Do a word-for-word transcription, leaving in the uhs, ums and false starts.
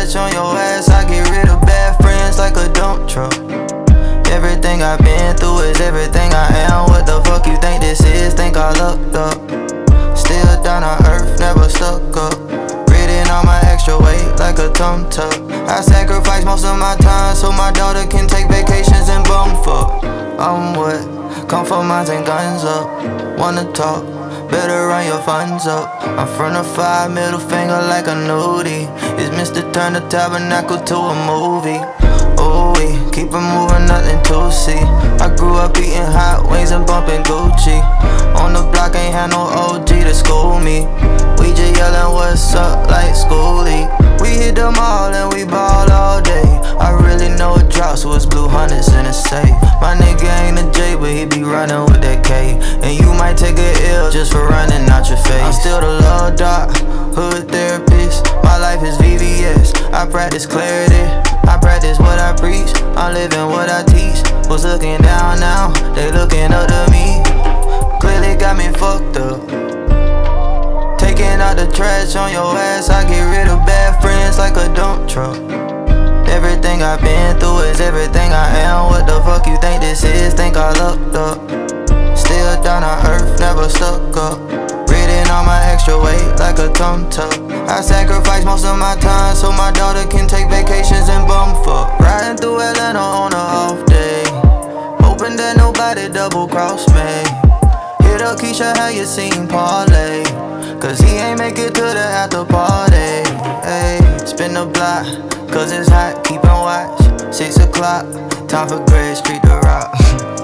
trash on your ass, I get rid of bad friends like a dump truck. Everything I've been through is everything I am. What the fuck you think this is? Think I lucked up. Still down on earth, never stuck up. Ridden on my extra weight like a tum tuck. I sacrifice most of my time so my daughter can take vacations and bum fuck. I'm what? Come for mines and guns up. Wanna talk? Better run your funds up. I'm from the five, middle finger like a nudie. It's Mister Turn the Tabernacle to a movie. Ooh, we keep it moving, nothing to see. I grew up eating hot wings and bumping Gucci. On the block, ain't had no O G to school me. We just yelling what's up like schoolie. We hit them all and we ball all day. I really know a drop, so it's blue hundreds in a safe. My nigga ain't a J, but he be running with that K. And you might take a L just for running out your face. I'm still the love doc, hood therapist. My life is V V S, I practice clarity. I practice what I preach, I'm living what I teach. Was looking down now, they looking up to me. Clearly got me fucked up. Taking out the trash on your ass, I get rid of bad friends like a dump truck. Everything I've been through is everything I am. What the fuck you think this is? Think I lucked up. Still down on earth, never stuck up. Ridden on my extra weight like a tum tuck. I sacrifice most of my time so my daughter can take vacations and bum fuck. Riding through Atlanta on a off day, hoping that nobody double cross me. Hit up Keisha, how you seen Parlay? Cause he ain't make it to the after party. Hey, spin the block, cause it's hot, keepin' watch. Six o'clock, time for Gray Street to rock.